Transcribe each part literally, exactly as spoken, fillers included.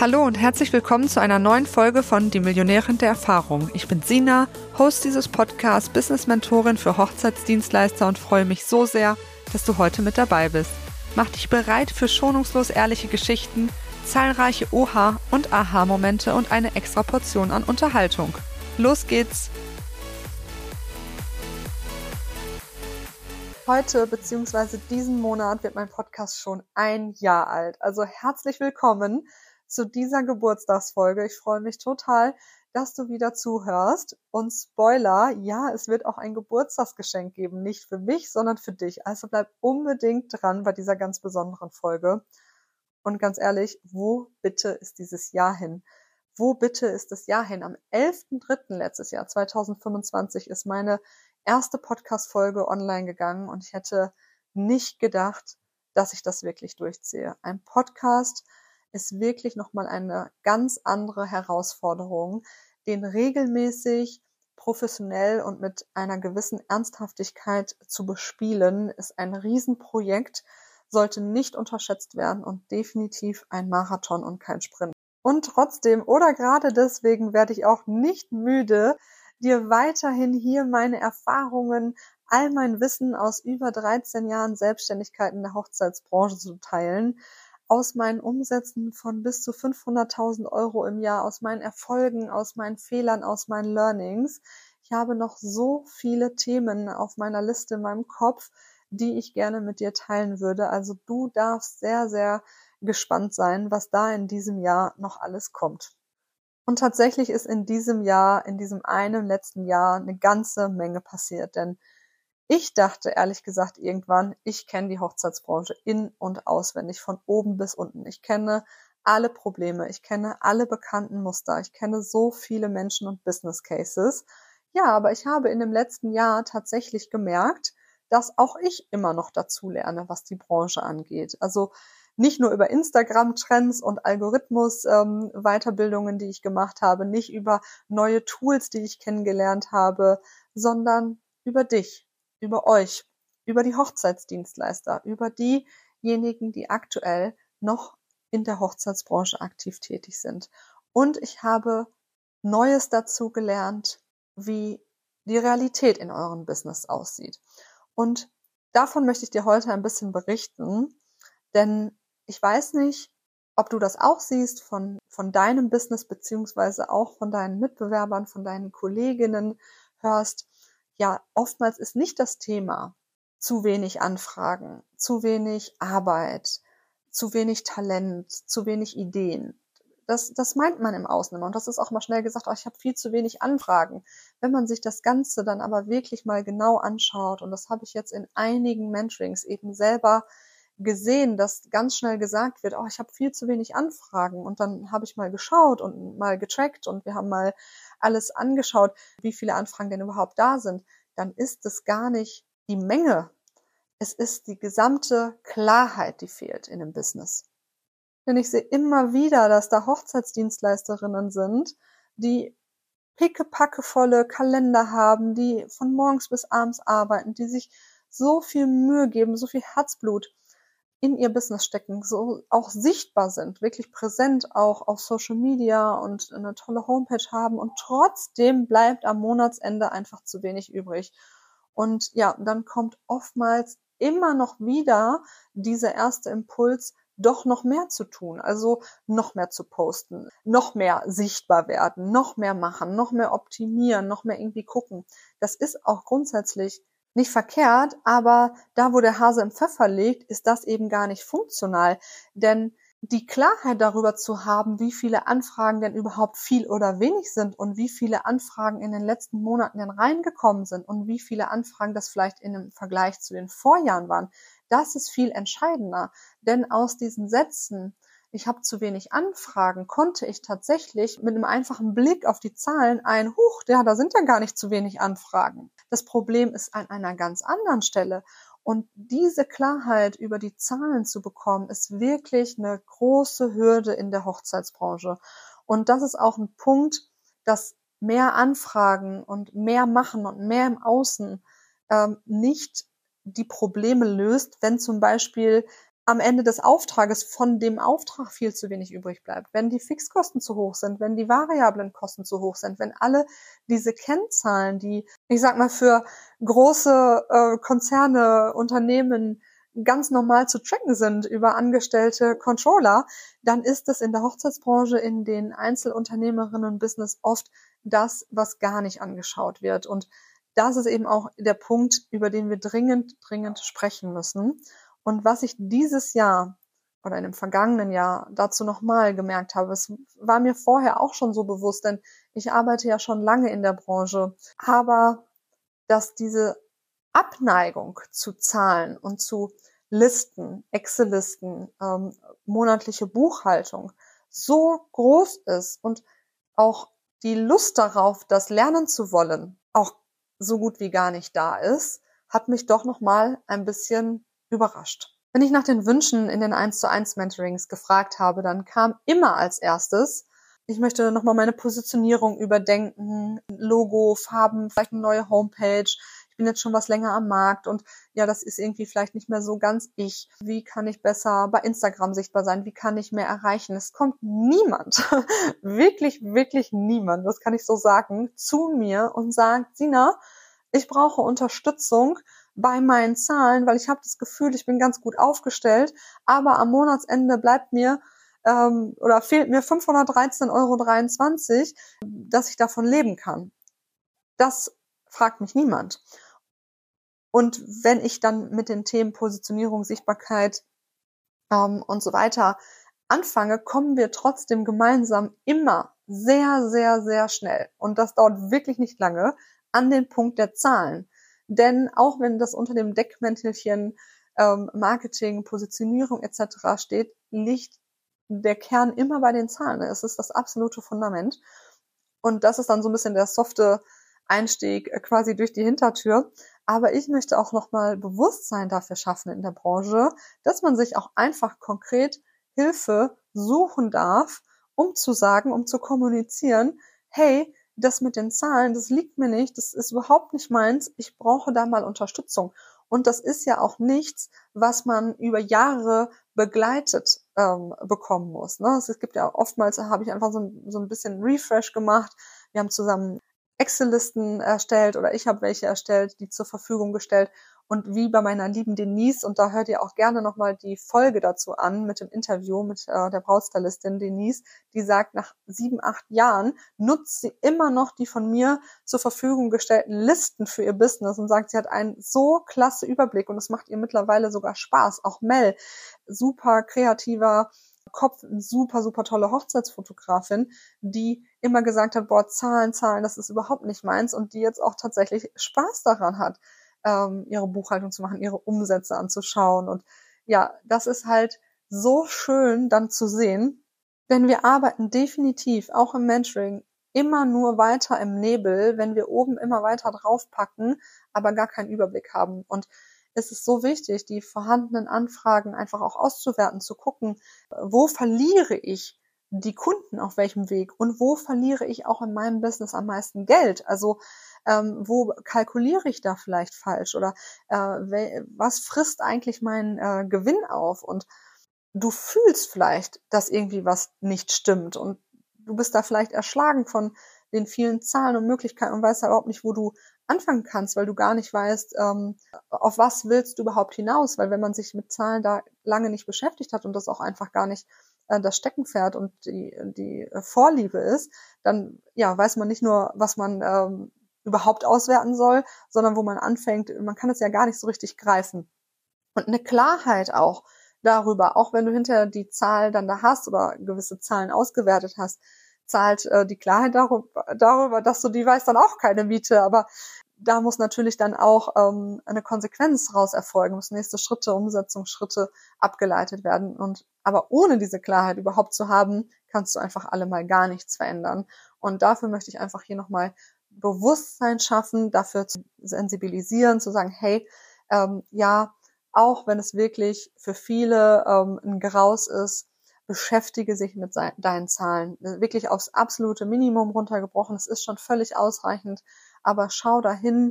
Hallo und herzlich willkommen zu einer neuen Folge von Die Millionärin der Erfahrung. Ich bin Sina, Host dieses Podcasts, Business-Mentorin für Hochzeitsdienstleister und freue mich so sehr, dass du heute mit dabei bist. Mach dich bereit für schonungslos ehrliche Geschichten, zahlreiche Oha- und Aha-Momente und eine extra Portion an Unterhaltung. Los geht's! Heute bzw. diesen Monat wird mein Podcast schon ein Jahr alt. Also herzlich willkommen zu dieser Geburtstagsfolge. Ich freue mich total, dass du wieder zuhörst. Und Spoiler, ja, es wird auch ein Geburtstagsgeschenk geben. Nicht für mich, sondern für dich. Also bleib unbedingt dran bei dieser ganz besonderen Folge. Und ganz ehrlich, wo bitte ist dieses Jahr hin? Wo bitte ist das Jahr hin? Am elften dritten letztes Jahr, zweitausendfünfundzwanzig, ist meine erste Podcast-Folge online gegangen und ich hätte nicht gedacht, dass ich das wirklich durchziehe. Ein Podcast ist wirklich nochmal eine ganz andere Herausforderung, den regelmäßig, professionell und mit einer gewissen Ernsthaftigkeit zu bespielen, ist ein Riesenprojekt, sollte nicht unterschätzt werden und definitiv ein Marathon und kein Sprint. Und trotzdem oder gerade deswegen werde ich auch nicht müde, dir weiterhin hier meine Erfahrungen, all mein Wissen aus über dreizehn Jahren Selbstständigkeit in der Hochzeitsbranche zu teilen, aus meinen Umsätzen von bis zu fünfhunderttausend Euro im Jahr, aus meinen Erfolgen, aus meinen Fehlern, aus meinen Learnings. Ich habe noch so viele Themen auf meiner Liste in meinem Kopf, die ich gerne mit dir teilen würde. Also du darfst sehr, sehr gespannt sein, was da in diesem Jahr noch alles kommt. Und tatsächlich ist in diesem Jahr, in diesem einen letzten Jahr eine ganze Menge passiert, denn ich dachte ehrlich gesagt irgendwann, ich kenne die Hochzeitsbranche in- und auswendig, von oben bis unten. Ich kenne alle Probleme, ich kenne alle bekannten Muster, ich kenne so viele Menschen und Business Cases. Ja, aber ich habe in dem letzten Jahr tatsächlich gemerkt, dass auch ich immer noch dazu lerne, was die Branche angeht. Also nicht nur über Instagram-Trends und Algorithmus-Weiterbildungen, ähm, die ich gemacht habe, nicht über neue Tools, die ich kennengelernt habe, sondern über dich, über euch, über die Hochzeitsdienstleister, über diejenigen, die aktuell noch in der Hochzeitsbranche aktiv tätig sind. Und ich habe Neues dazu gelernt, wie die Realität in eurem Business aussieht. Und davon möchte ich dir heute ein bisschen berichten, denn ich weiß nicht, ob du das auch siehst von, von deinem Business beziehungsweise auch von deinen Mitbewerbern, von deinen Kolleginnen hörst. Ja, oftmals ist nicht das Thema zu wenig Anfragen, zu wenig Arbeit, zu wenig Talent, zu wenig Ideen. Das, das meint man im Außen immer. Und das ist auch mal schnell gesagt, oh, ich habe viel zu wenig Anfragen. Wenn man sich das Ganze dann aber wirklich mal genau anschaut, und das habe ich jetzt in einigen Mentorings eben selber gesehen, dass ganz schnell gesagt wird, oh, ich habe viel zu wenig Anfragen. Und dann habe ich mal geschaut und mal getrackt und wir haben mal alles angeschaut, wie viele Anfragen denn überhaupt da sind. Dann ist es gar nicht die Menge. Es ist die gesamte Klarheit, die fehlt in dem Business. Denn ich sehe immer wieder, dass da Hochzeitsdienstleisterinnen sind, die pickepackevolle Kalender haben, die von morgens bis abends arbeiten, die sich so viel Mühe geben, so viel Herzblut in ihr Business stecken, so auch sichtbar sind, wirklich präsent auch auf Social Media und eine tolle Homepage haben und trotzdem bleibt am Monatsende einfach zu wenig übrig. Und ja, dann kommt oftmals immer noch wieder dieser erste Impuls, doch noch mehr zu tun, also noch mehr zu posten, noch mehr sichtbar werden, noch mehr machen, noch mehr optimieren, noch mehr irgendwie gucken. Das ist auch grundsätzlich nicht verkehrt, aber da, wo der Hase im Pfeffer liegt, ist das eben gar nicht funktional. Denn die Klarheit darüber zu haben, wie viele Anfragen denn überhaupt viel oder wenig sind und wie viele Anfragen in den letzten Monaten denn reingekommen sind und wie viele Anfragen das vielleicht in einem Vergleich zu den Vorjahren waren, das ist viel entscheidender. Denn aus diesen Sätzen, ich habe zu wenig Anfragen, konnte ich tatsächlich mit einem einfachen Blick auf die Zahlen ein, huch, ja, da sind ja gar nicht zu wenig Anfragen. Das Problem ist an einer ganz anderen Stelle. Und diese Klarheit über die Zahlen zu bekommen, ist wirklich eine große Hürde in der Hochzeitsbranche. Und das ist auch ein Punkt, dass mehr Anfragen und mehr machen und mehr im Außen ähm, nicht die Probleme löst, wenn zum Beispiel am Ende des Auftrages von dem Auftrag viel zu wenig übrig bleibt, wenn die Fixkosten zu hoch sind, wenn die variablen Kosten zu hoch sind, wenn alle diese Kennzahlen, die, ich sag mal, für große äh, Konzerne, Unternehmen ganz normal zu tracken sind über angestellte Controller, dann ist es in der Hochzeitsbranche, in den Einzelunternehmerinnen und Business oft das, was gar nicht angeschaut wird. Und das ist eben auch der Punkt, über den wir dringend, dringend sprechen müssen. Und was ich dieses Jahr oder in dem vergangenen Jahr dazu nochmal gemerkt habe, es war mir vorher auch schon so bewusst, denn ich arbeite ja schon lange in der Branche, aber dass diese Abneigung zu Zahlen und zu Listen, Excel-Listen, ähm, monatliche Buchhaltung so groß ist und auch die Lust darauf, das lernen zu wollen, auch so gut wie gar nicht da ist, hat mich doch nochmal ein bisschen überrascht. Wenn ich nach den Wünschen in den eins zu eins Mentorings gefragt habe, dann kam immer als erstes: Ich möchte nochmal meine Positionierung überdenken, Logo, Farben, vielleicht eine neue Homepage. Ich bin jetzt schon was länger am Markt und ja, das ist irgendwie vielleicht nicht mehr so ganz ich. Wie kann ich besser bei Instagram sichtbar sein? Wie kann ich mehr erreichen? Es kommt niemand, wirklich, wirklich niemand, das kann ich so sagen, zu mir und sagt: Sina, ich brauche Unterstützung bei meinen Zahlen, weil ich habe das Gefühl, ich bin ganz gut aufgestellt, aber am Monatsende bleibt mir ähm, oder fehlt mir fünfhundertdreizehn Euro dreiundzwanzig, dass ich davon leben kann. Das fragt mich niemand. Und wenn ich dann mit den Themen Positionierung, Sichtbarkeit ähm, und so weiter anfange, kommen wir trotzdem gemeinsam immer sehr, sehr, sehr schnell, und das dauert wirklich nicht lange, an den Punkt der Zahlen. Denn auch wenn das unter dem Deckmäntelchen ähm, Marketing, Positionierung et cetera steht, liegt der Kern immer bei den Zahlen. Es ist das absolute Fundament. Und das ist dann so ein bisschen der softe Einstieg quasi durch die Hintertür. Aber ich möchte auch nochmal Bewusstsein dafür schaffen in der Branche, dass man sich auch einfach konkret Hilfe suchen darf, um zu sagen, um zu kommunizieren: Hey, das mit den Zahlen, das liegt mir nicht, das ist überhaupt nicht meins, ich brauche da mal Unterstützung. Und das ist ja auch nichts, was man über Jahre begleitet ähm, bekommen muss. Ne? Es gibt ja oftmals, da habe ich einfach so ein, so ein bisschen Refresh gemacht. Wir haben zusammen Excel-Listen erstellt oder ich habe welche erstellt, die zur Verfügung gestellt. Und wie bei meiner lieben Denise, und da hört ihr auch gerne nochmal die Folge dazu an mit dem Interview mit äh, der Brautstylistin Denise, die sagt, nach sieben, acht Jahren nutzt sie immer noch die von mir zur Verfügung gestellten Listen für ihr Business und sagt, sie hat einen so klasse Überblick und es macht ihr mittlerweile sogar Spaß. Auch Mel, super kreativer Kopf, eine super, super tolle Hochzeitsfotografin, die immer gesagt hat, boah, Zahlen, Zahlen, das ist überhaupt nicht meins, und die jetzt auch tatsächlich Spaß daran hat, ähm, ihre Buchhaltung zu machen, ihre Umsätze anzuschauen. Und ja, das ist halt so schön dann zu sehen, denn wir arbeiten definitiv auch im Mentoring immer nur weiter im Nebel, wenn wir oben immer weiter draufpacken, aber gar keinen Überblick haben. Und es ist so wichtig, die vorhandenen Anfragen einfach auch auszuwerten, zu gucken, wo verliere ich die Kunden auf welchem Weg und wo verliere ich auch in meinem Business am meisten Geld? Also ähm, wo kalkuliere ich da vielleicht falsch oder äh, was frisst eigentlich meinen äh, Gewinn auf? Und du fühlst vielleicht, dass irgendwie was nicht stimmt und du bist da vielleicht erschlagen von den vielen Zahlen und Möglichkeiten und weißt ja überhaupt nicht, wo du anfangen kannst, weil du gar nicht weißt, ähm, auf was willst du überhaupt hinaus, weil wenn man sich mit Zahlen da lange nicht beschäftigt hat und das auch einfach gar nicht äh, das Steckenpferd und die, die äh, Vorliebe ist, dann ja weiß man nicht nur, was man ähm, überhaupt auswerten soll, sondern wo man anfängt, man kann es ja gar nicht so richtig greifen. Und eine Klarheit auch darüber, auch wenn du hinterher die Zahl dann da hast oder gewisse Zahlen ausgewertet hast, zahlt äh, die Klarheit darüber, darüber, dass du die weißt, dann auch keine Miete. Aber da muss natürlich dann auch ähm, eine Konsequenz raus erfolgen, muss nächste Schritte, Umsetzungsschritte abgeleitet werden. Und aber ohne diese Klarheit überhaupt zu haben, kannst du einfach alle mal gar nichts verändern. Und dafür möchte ich einfach hier nochmal Bewusstsein schaffen, dafür zu sensibilisieren, zu sagen, hey, ähm, ja, auch wenn es wirklich für viele ähm, ein Graus ist, beschäftige sich mit deinen Zahlen. Wirklich aufs absolute Minimum runtergebrochen. Es ist schon völlig ausreichend. Aber schau dahin,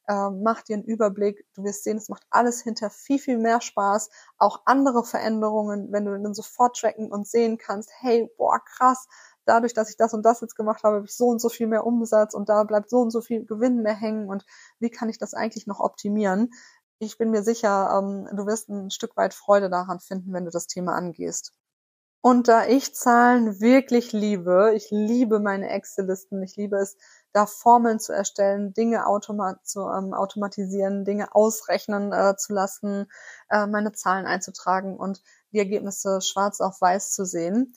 äh, mach dir einen Überblick. Du wirst sehen, es macht alles hinter viel, viel mehr Spaß. Auch andere Veränderungen, wenn du dann sofort tracken und sehen kannst, hey, boah, krass, dadurch, dass ich das und das jetzt gemacht habe, habe ich so und so viel mehr Umsatz und da bleibt so und so viel Gewinn mehr hängen und wie kann ich das eigentlich noch optimieren? Ich bin mir sicher, ähm, du wirst ein Stück weit Freude daran finden, wenn du das Thema angehst. Und da ich Zahlen wirklich liebe, ich liebe meine Excel-Listen, ich liebe es, da Formeln zu erstellen, Dinge automat zu ähm, automatisieren, Dinge ausrechnen äh, zu lassen, äh, meine Zahlen einzutragen und die Ergebnisse schwarz auf weiß zu sehen.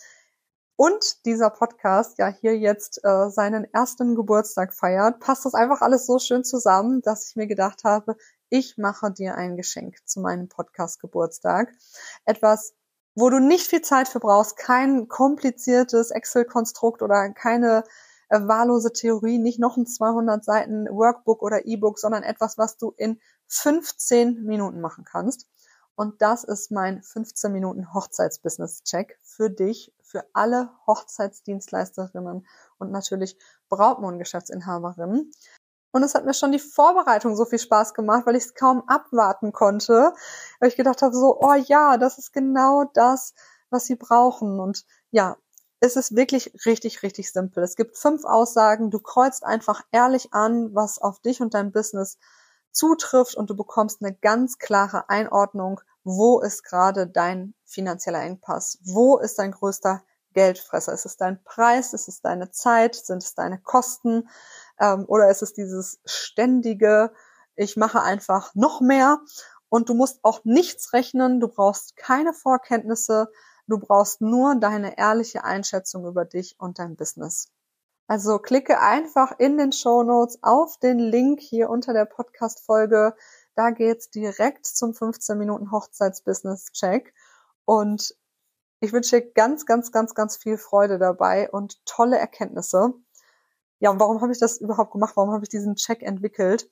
Und dieser Podcast ja hier jetzt äh, seinen ersten Geburtstag feiert, passt das einfach alles so schön zusammen, dass ich mir gedacht habe, ich mache dir ein Geschenk zu meinem Podcast-Geburtstag. Etwas, wo du nicht viel Zeit für brauchst, kein kompliziertes Excel-Konstrukt oder keine äh, wahllose Theorie, nicht noch ein zweihundert Seiten Workbook oder E-Book, sondern etwas, was du in fünfzehn Minuten machen kannst. Und das ist mein fünfzehn Minuten Hochzeits-Business-Check für dich, für alle Hochzeitsdienstleisterinnen und natürlich Brautmodengeschäftsinhaberinnen. Und es hat mir schon die Vorbereitung so viel Spaß gemacht, weil ich es kaum abwarten konnte. Weil ich gedacht habe so, oh ja, das ist genau das, was sie brauchen. Und ja, es ist wirklich richtig, richtig simpel. Es gibt fünf Aussagen. Du kreuzt einfach ehrlich an, was auf dich und dein Business zutrifft und du bekommst eine ganz klare Einordnung, wo ist gerade dein finanzieller Engpass? Wo ist dein größter Geldfresser? Ist es dein Preis? Ist es deine Zeit? Sind es deine Kosten? Ähm, oder ist es dieses ständige, ich mache einfach noch mehr? Und du musst auch nichts rechnen. Du brauchst keine Vorkenntnisse. Du brauchst nur deine ehrliche Einschätzung über dich und dein Business. Also klicke einfach in den Shownotes auf den Link hier unter der Podcast-Folge. Da geht's direkt zum fünfzehn Minuten Hochzeits-Business-Check. Und ich wünsche dir ganz, ganz, ganz, ganz viel Freude dabei und tolle Erkenntnisse. Ja, und warum habe ich das überhaupt gemacht? Warum habe ich diesen Check entwickelt?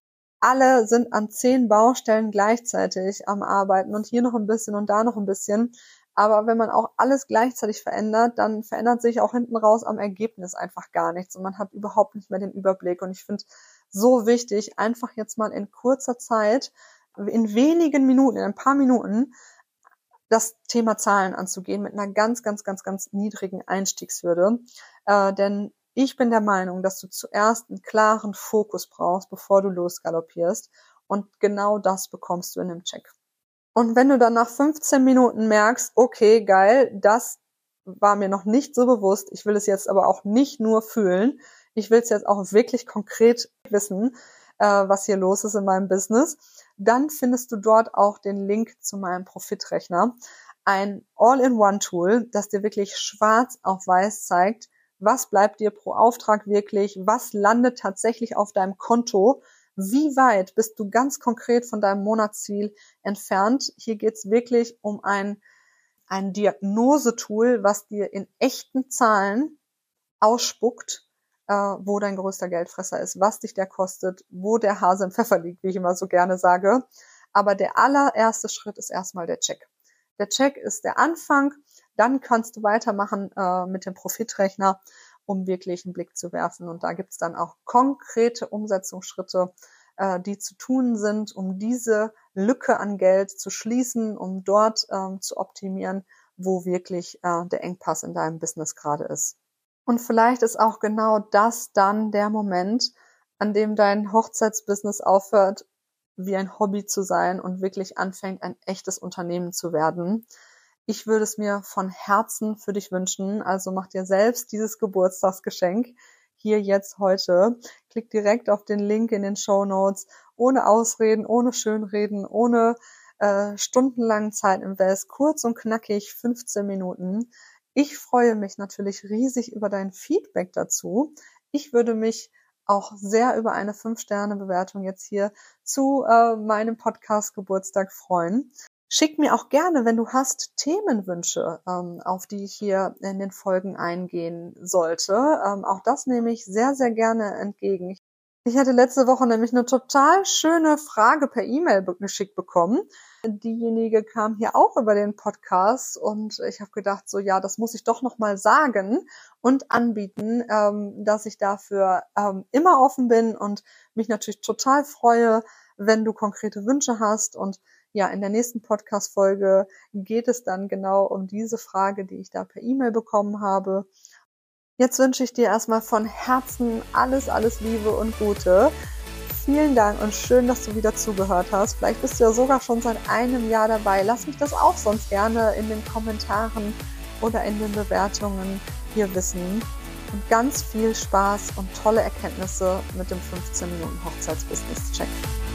Alle sind an zehn Baustellen gleichzeitig am Arbeiten und hier noch ein bisschen und da noch ein bisschen. Aber wenn man auch alles gleichzeitig verändert, dann verändert sich auch hinten raus am Ergebnis einfach gar nichts und man hat überhaupt nicht mehr den Überblick. Und ich finde so wichtig, einfach jetzt mal in kurzer Zeit, in wenigen Minuten, in ein paar Minuten, das Thema Zahlen anzugehen mit einer ganz, ganz, ganz, ganz niedrigen Einstiegshürde. Äh, denn ich bin der Meinung, dass du zuerst einen klaren Fokus brauchst, bevor du losgaloppierst. Und genau das bekommst du in dem Check. Und wenn du dann nach fünfzehn Minuten merkst, okay, geil, das war mir noch nicht so bewusst, ich will es jetzt aber auch nicht nur fühlen, ich will es jetzt auch wirklich konkret wissen, äh, was hier los ist in meinem Business, dann findest du dort auch den Link zu meinem Profitrechner, ein All-in-One-Tool, das dir wirklich schwarz auf weiß zeigt, was bleibt dir pro Auftrag wirklich, was landet tatsächlich auf deinem Konto, wie weit bist du ganz konkret von deinem Monatsziel entfernt. Hier geht's wirklich um ein, ein Diagnosetool, was dir in echten Zahlen ausspuckt, äh, wo dein größter Geldfresser ist, was dich der kostet, wo der Hase im Pfeffer liegt, wie ich immer so gerne sage. Aber der allererste Schritt ist erstmal der Check. Der Check ist der Anfang, dann kannst du weitermachen äh, mit dem Profitrechner, um wirklich einen Blick zu werfen. Und da gibt's dann auch konkrete Umsetzungsschritte, äh, die zu tun sind, um diese Lücke an Geld zu schließen, um dort ähm, zu optimieren, wo wirklich äh, der Engpass in deinem Business gerade ist. Und vielleicht ist auch genau das dann der Moment, an dem dein Hochzeitsbusiness aufhört, wie ein Hobby zu sein und wirklich anfängt, ein echtes Unternehmen zu werden. Ich würde es mir von Herzen für dich wünschen. Also mach dir selbst dieses Geburtstagsgeschenk hier jetzt heute. Klick direkt auf den Link in den Shownotes. Ohne Ausreden, ohne Schönreden, ohne äh, stundenlangen Zeitinvest. Kurz und knackig, fünfzehn Minuten. Ich freue mich natürlich riesig über dein Feedback dazu. Ich würde mich auch sehr über eine fünf Sterne Bewertung jetzt hier zu äh, meinem Podcast Geburtstag freuen. Schick mir auch gerne, wenn du hast, Themenwünsche, ähm, auf die ich hier in den Folgen eingehen sollte. Ähm, auch das nehme ich sehr, sehr gerne entgegen. Ich hatte letzte Woche nämlich eine total schöne Frage per E-Mail be- geschickt bekommen. Diejenige kam hier auch über den Podcast und ich habe gedacht, so ja, das muss ich doch nochmal sagen und anbieten, ähm, dass ich dafür ähm, immer offen bin und mich natürlich total freue, wenn du konkrete Wünsche hast. Und ja, in der nächsten Podcast-Folge geht es dann genau um diese Frage, die ich da per E-Mail bekommen habe. Jetzt wünsche ich dir erstmal von Herzen alles, alles Liebe und Gute. Vielen Dank und schön, dass du wieder zugehört hast. Vielleicht bist du ja sogar schon seit einem Jahr dabei. Lass mich das auch sonst gerne in den Kommentaren oder in den Bewertungen hier wissen. Und ganz viel Spaß und tolle Erkenntnisse mit dem fünfzehn Minuten Hochzeitsbusiness Check.